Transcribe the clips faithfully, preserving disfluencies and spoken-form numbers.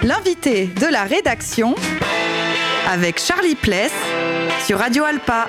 l'invité de la rédaction avec Charlie Pless sur Radio Alpa.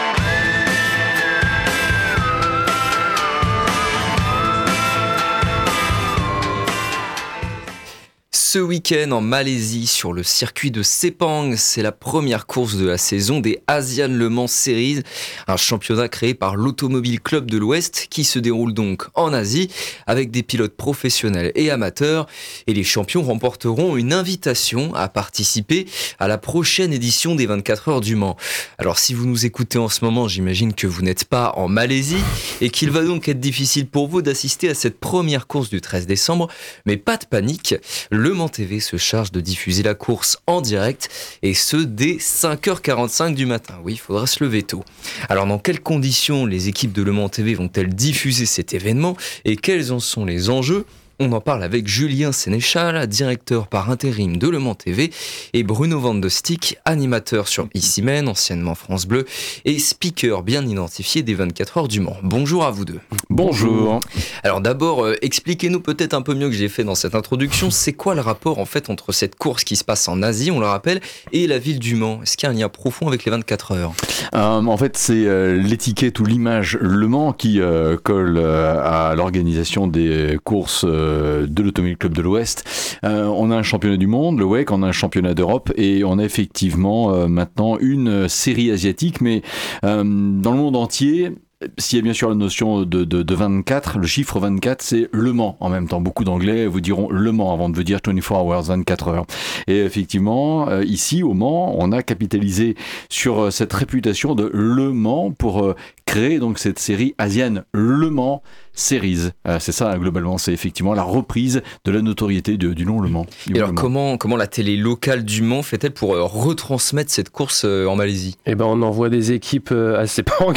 Ce week-end en Malaisie, sur le circuit de Sepang, c'est la première course de la saison des Asian Le Mans Series, un championnat créé par l'Automobile Club de l'Ouest qui se déroule donc en Asie avec des pilotes professionnels et amateurs. Et les champions remporteront une invitation à participer à la prochaine édition des vingt-quatre heures du Mans. Alors si vous nous écoutez en ce moment, j'imagine que vous n'êtes pas en Malaisie et qu'il va donc être difficile pour vous d'assister à cette première course du treize décembre. Mais pas de panique, Le Mans T V se charge de diffuser la course en direct et ce dès cinq heures quarante-cinq du matin. Oui, il faudra se lever tôt. Alors dans quelles conditions les équipes de Le Mans T V vont-elles diffuser cet événement et quels en sont les enjeux ? On en parle avec Julien Sénéchal, directeur par intérim de Le Mans T V, et Bruno Van de Stick, animateur sur Ici-Men, anciennement France Bleu, et speaker bien identifié des vingt-quatre heures du Mans. Bonjour à vous deux. Bonjour. Alors d'abord, euh, expliquez-nous peut-être un peu mieux que j'ai fait dans cette introduction, c'est quoi le rapport en fait entre cette course qui se passe en Asie, on le rappelle, et la ville du Mans ? Est-ce qu'il y a un lien profond avec les vingt-quatre heures ? euh, En fait, c'est euh, l'étiquette ou l'image Le Mans qui euh, colle euh, à l'organisation des courses euh, de l'Automobile Club de l'Ouest. Euh, on a un championnat du monde, le W E C, on a un championnat d'Europe et on a effectivement euh, maintenant une série asiatique, mais euh, dans le monde entier, s'il y a bien sûr la notion de, de, de vingt-quatre, le chiffre vingt-quatre, c'est Le Mans en même temps. Beaucoup d'anglais vous diront Le Mans avant de vous dire vingt-quatre hours, vingt-quatre heures. Et effectivement, euh, ici au Mans, on a capitalisé sur cette réputation de Le Mans pour euh, créer donc cette série Asian Le Mans Series. Euh, c'est ça, globalement, c'est effectivement la reprise de la notoriété de, du nom Le Mans. Et alors, Le Mans. Comment, comment la télé locale du Mans fait-elle pour euh, retransmettre cette course euh, en Malaisie ? Eh ben, on envoie des équipes euh, à Sepang.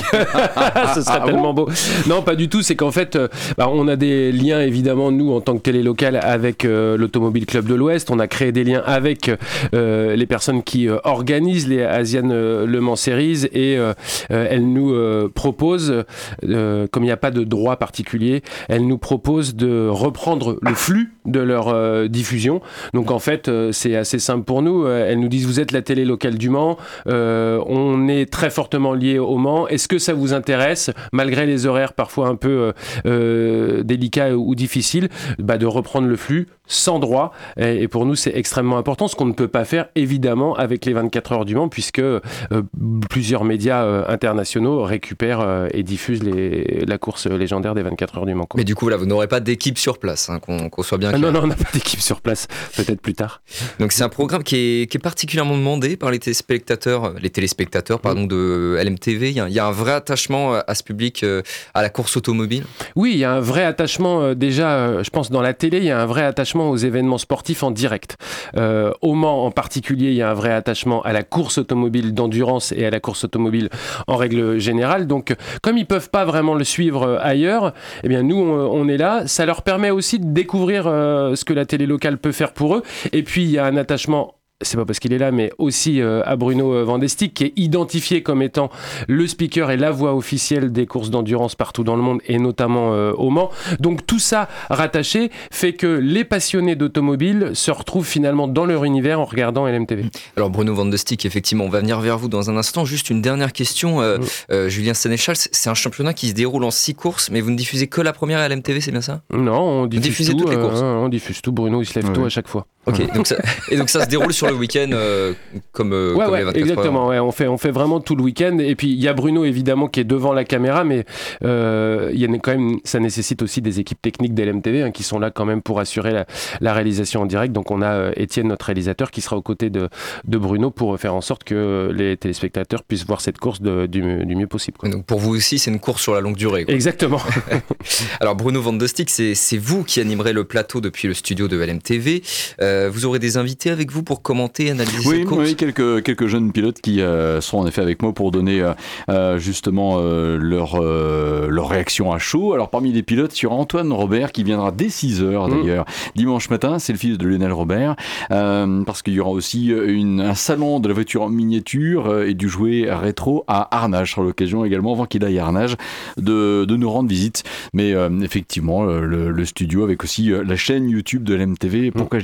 Ce serait Ah tellement bon beau. Non, pas du tout. C'est qu'en fait, euh, bah, on a des liens, évidemment, nous, en tant que télé locale, avec euh, l'Automobile Club de l'Ouest. On a créé des liens avec euh, les personnes qui euh, organisent les Asian euh, Le Mans Series et euh, euh, elles nous euh, proposent, euh, comme il n'y a pas de droit particulier, elles nous proposent de reprendre le flux de leur euh, diffusion. Donc en fait, euh, c'est assez simple pour nous. Euh, elles nous disent, vous êtes la télé locale du Mans, euh, on est très fortement lié au Mans. Est-ce que ça vous intéresse, malgré les horaires parfois un peu euh, euh, délicats ou difficiles, bah, de reprendre le flux sans droit. Et, et pour nous, c'est extrêmement important, ce qu'on ne peut pas faire évidemment avec les vingt-quatre heures du Mans, puisque euh, plusieurs médias euh, internationaux récupèrent euh, et diffusent les, la course légendaire des vingt-quatre heures du Mans. Quoi. Mais du coup, voilà, vous n'aurez pas d'équipe sur place, hein, qu'on, qu'on soit bien clair. Ah non, non, on n'a pas d'équipe sur place, peut-être plus tard. Donc c'est un programme qui est, qui est particulièrement demandé par les téléspectateurs, les téléspectateurs pardon, de L M T V. Il y, a, il y a un vrai attachement à ce public, à la course automobile ? Oui, il y a un vrai attachement, déjà, je pense, dans la télé, il y a un vrai attachement aux événements sportifs en direct. Euh, au Mans en particulier, il y a un vrai attachement à la course automobile d'endurance et à la course automobile en règle générale. Donc, comme ils ne peuvent pas vraiment le suivre ailleurs, eh bien, nous, on, on est là. Ça leur permet aussi de découvrir euh, ce que la télé locale peut faire pour eux. Et puis, il y a un attachement... c'est pas parce qu'il est là, mais aussi euh, à Bruno Van de Stick, qui est identifié comme étant le speaker et la voix officielle des courses d'endurance partout dans le monde, et notamment euh, au Mans. Donc tout ça rattaché fait que les passionnés d'automobile se retrouvent finalement dans leur univers en regardant L M T V. Alors Bruno Van de Stick, effectivement, on va venir vers vous dans un instant. Juste une dernière question, euh, mmh. euh, Julien Sénéchal, c'est un championnat qui se déroule en six courses, mais vous ne diffusez que la première à L M T V, c'est bien ça ? Non, on diffuse tout, toutes les courses. Euh, on diffuse tout, Bruno il se lève ouais. tôt à chaque fois. Ok, donc ça, et donc ça se déroule sur le week-end euh, comme, euh, ouais, comme ouais, les vingt-quatre exactement, heures. Ouais, on fait, on fait vraiment tout le week-end. Et puis il y a Bruno évidemment qui est devant la caméra, mais euh, il y a quand même, ça nécessite aussi des équipes techniques d'L M T V hein, qui sont là quand même pour assurer la, la réalisation en direct. Donc on a euh, Étienne, notre réalisateur, qui sera aux côtés de, de Bruno pour faire en sorte que les téléspectateurs puissent voir cette course de, du, du mieux possible. Quoi. Donc pour vous aussi, c'est une course sur la longue durée. Quoi. Exactement. Alors Bruno Van de Stick, c'est, c'est vous qui animerez le plateau depuis le studio de L M T V. Euh, vous aurez des invités avec vous pour commenter, analyser oui, cette course ? Oui, quelques, quelques jeunes pilotes qui euh, seront en effet avec moi pour donner euh, justement euh, leur, euh, leur réaction à chaud. Alors parmi les pilotes, il y aura Antoine Robert qui viendra dès six heures d'ailleurs, mmh. dimanche matin, c'est le fils de Lionel Robert, euh, parce qu'il y aura aussi une, un salon de la voiture en miniature euh, et du jouet rétro à Arnage, sur l'occasion également, avant qu'il aille à Arnage, de, de nous rendre visite. Mais euh, effectivement, le, le studio avec aussi la chaîne YouTube de l'M T V, pourquoi mmh. je dis ça, c'est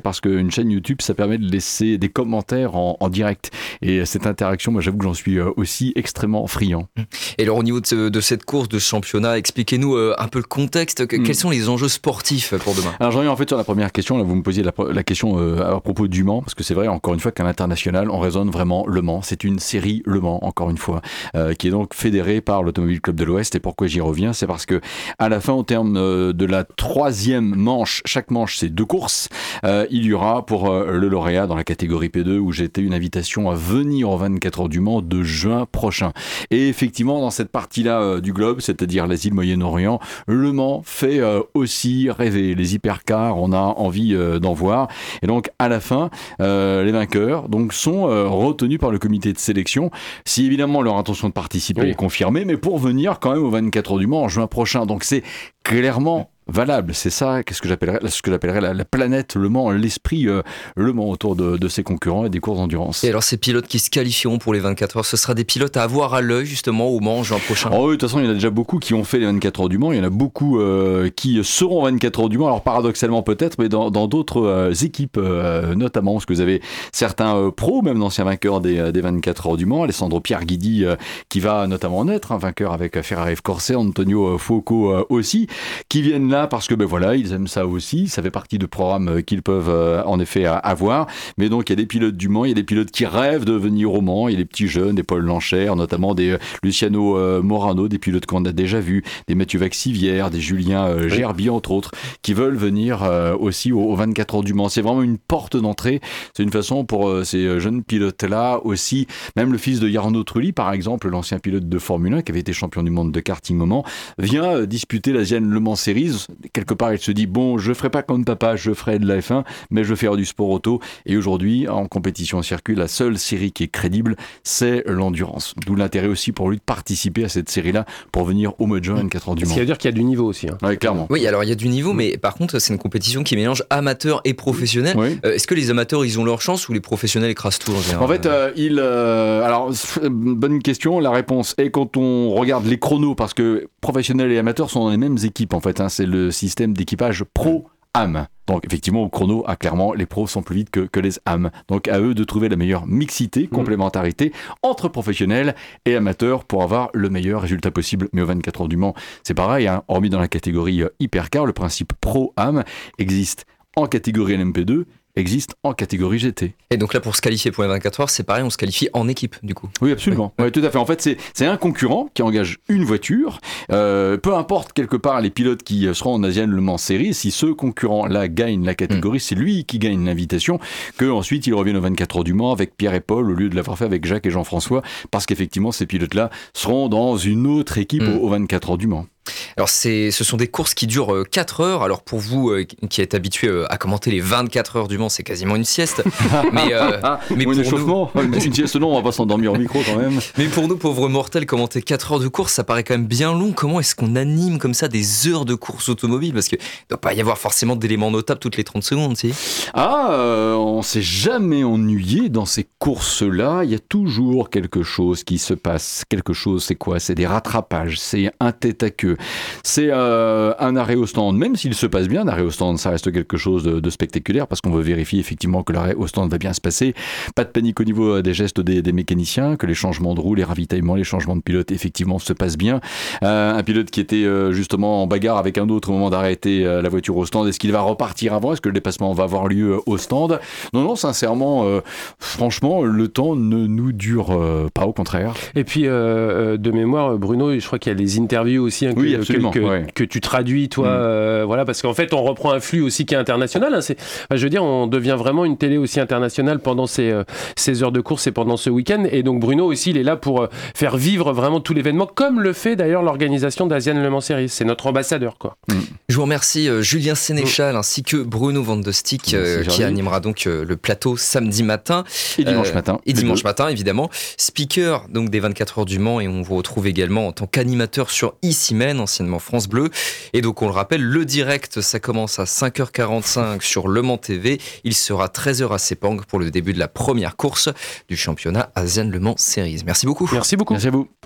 parce qu'une chaîne YouTube, ça permet de laisser des commentaires en, en direct. Et cette interaction, moi j'avoue que j'en suis aussi extrêmement friand. Et alors au niveau de, ce, de cette course de championnat, expliquez-nous euh, un peu le contexte. Mmh. Quels sont les enjeux sportifs pour demain? Alors j'en reviens en fait sur la première question. Là, vous me posiez la, la question euh, à propos du Mans, parce que c'est vrai, encore une fois, qu'à l'international, on raisonne vraiment Le Mans. C'est une série Le Mans, encore une fois, euh, qui est donc fédérée par l'Automobile Club de l'Ouest. Et pourquoi j'y reviens? C'est parce que à la fin, au terme euh, de la troisième manche, chaque manche c'est deux courses, euh, il y aura pour euh, le lauréat dans la catégorie P deux, où j'ai été une invitation à venir aux vingt-quatre heures du Mans de juin prochain. Et effectivement, dans cette partie-là euh, du globe, c'est-à-dire les îles Moyen-Orient, Le Mans fait euh, aussi rêver. Les hypercars, on a envie euh, d'en voir. Et donc, à la fin, euh, les vainqueurs donc, sont euh, retenus par le comité de sélection. Si évidemment leur intention de participer oui. est confirmée, mais pour venir quand même aux vingt-quatre heures du Mans en juin prochain. Donc, c'est clairement valable, c'est ça, qu'est-ce que j'appellerais, ce que j'appellerais la, la planète Le Mans, l'esprit euh, Le Mans autour de, de ses concurrents et des courses d'endurance. Et alors ces pilotes qui se qualifieront pour les vingt-quatre heures, ce sera des pilotes à avoir à l'œil justement au Mans juin prochain? Oh oui, de toute façon il y en a déjà beaucoup qui ont fait les vingt-quatre heures du Mans, il y en a beaucoup euh, qui seront vingt-quatre heures du Mans, alors paradoxalement peut-être, mais dans, dans d'autres euh, équipes euh, notamment, parce que vous avez certains euh, pros, même d'anciens vainqueurs des, des vingt-quatre heures du Mans, Alessandro Pierguidi euh, qui va notamment en être un vainqueur avec Ferrari Corse, Antonio euh, Fuoco euh, aussi, qui viennent là parce que ben voilà, ils aiment ça aussi, ça fait partie de programmes qu'ils peuvent euh, en effet avoir, mais donc il y a des pilotes du Mans, il y a des pilotes qui rêvent de venir au Mans, il y a des petits jeunes, des Paul Lancher, notamment des euh, Luciano euh, Morano, des pilotes qu'on a déjà vus, des Mathieu Vaxivière, des Julien euh, Gerbi entre autres, qui veulent venir euh, aussi aux, aux vingt-quatre heures du Mans. C'est vraiment une porte d'entrée, c'est une façon pour euh, ces jeunes pilotes-là aussi, même le fils de Jarno Trulli par exemple, l'ancien pilote de Formule un qui avait été champion du monde de karting au Mans, vient euh, disputer l'Asian Le Mans Series. Quelque part il se dit bon, je ferai pas comme papa, je ferai de la F un, mais je vais faire du sport auto. Et aujourd'hui en compétition circuit, la seule série qui est crédible, c'est l'endurance, d'où l'intérêt aussi pour lui de participer à cette série là pour venir au mois de juin vingt-quatre heures du Mans. Ça veut dire qu'il y a du niveau aussi hein. Oui, clairement. Oui, alors il y a du niveau, mais par contre c'est une compétition qui mélange amateurs et professionnels. Oui. Euh, est-ce que les amateurs ils ont leur chance ou les professionnels écrasent tout en général? En fait euh, il euh, alors bonne question, la réponse est quand on regarde les chronos, parce que professionnels et amateurs sont dans les mêmes équipes en fait, hein, c'est le système d'équipage pro-am. Donc effectivement au chrono, ah, clairement les pros sont plus vite que, que les A M. Donc à eux de trouver la meilleure mixité, complémentarité entre professionnels et amateurs pour avoir le meilleur résultat possible. Mais au vingt-quatre heures du Mans, c'est pareil, hein, hormis dans la catégorie euh, hypercar, le principe pro-A M existe en catégorie L M P deux, existe en catégorie G T. Et donc là, pour se qualifier pour les vingt-quatre heures, c'est pareil, on se qualifie en équipe, du coup. Oui, absolument. Oui. Ouais, tout à fait. En fait, c'est, c'est un concurrent qui engage une voiture. Euh, peu importe, quelque part, les pilotes qui seront en Asian Le Mans Series, si ce concurrent-là gagne la catégorie, mmh. c'est lui qui gagne l'invitation, qu'ensuite, il revienne aux vingt-quatre heures du Mans avec Pierre et Paul, au lieu de l'avoir fait avec Jacques et Jean-François, parce qu'effectivement, ces pilotes-là seront dans une autre équipe mmh. aux vingt-quatre heures du Mans. Alors c'est, ce sont des courses qui durent quatre heures. Alors pour vous euh, qui êtes habitués euh, à commenter les vingt-quatre heures du Mans, c'est quasiment une sieste. mais euh, mais pour nous, une sieste non, on va pas s'endormir au micro quand même. Mais pour nous pauvres mortels, commenter quatre heures de course, ça paraît quand même bien long. Comment est-ce qu'on anime comme ça des heures de course automobile? Parce que il doit pas y avoir forcément d'éléments notables toutes les trente secondes, si. Ah, euh, on s'est jamais ennuyé dans ces courses-là. Il y a toujours quelque chose qui se passe. Quelque chose, c'est quoi? C'est des rattrapages, c'est un tête à queue. C'est euh, un arrêt au stand, même s'il se passe bien, un arrêt au stand, ça reste quelque chose de, de spectaculaire parce qu'on veut vérifier effectivement que l'arrêt au stand va bien se passer. Pas de panique au niveau des gestes des, des mécaniciens, que les changements de roue, les ravitaillements, les changements de pilote effectivement se passent bien. Euh, un pilote qui était euh, justement en bagarre avec un autre au moment d'arrêter euh, la voiture au stand, est-ce qu'il va repartir avant? Est-ce que le dépassement va avoir lieu au stand? Non, non, sincèrement, euh, franchement, le temps ne nous dure euh, pas, au contraire. Et puis, euh, de mémoire, Bruno, je crois qu'il y a les interviews aussi, hein, oui, que, absolument, que, ouais. que tu traduis, toi, mmh. euh, voilà, parce qu'en fait, on reprend un flux aussi qui est international. Hein, c'est, je veux dire, on devient vraiment une télé aussi internationale pendant ces, euh, ces heures de course et pendant ce week-end. Et donc, Bruno aussi, il est là pour euh, faire vivre vraiment tout l'événement, comme le fait d'ailleurs l'organisation d'Asian Le Mans Series. C'est notre ambassadeur, quoi. Mmh. Je vous remercie, euh, Julien Sénéchal, mmh. ainsi que Bruno Van de Stick, euh, qui animera donc euh, le plateau samedi matin. Et dimanche euh, matin. Et dimanche deux. matin, évidemment. Speaker donc des vingt-quatre heures du Mans, et on vous retrouve également en tant qu'animateur sur E-Simen, anciennement France Bleu. Et donc, on le rappelle, le direct, ça commence à cinq heures quarante-cinq sur Le Mans T V. Il sera treize heures à Sepang pour le début de la première course du championnat Asian Le Mans Series. Merci beaucoup. Merci beaucoup. Merci à vous.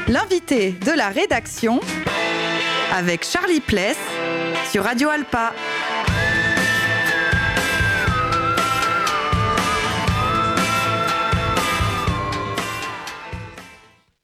L'invité de la rédaction avec Charlie Pless sur Radio Alpa.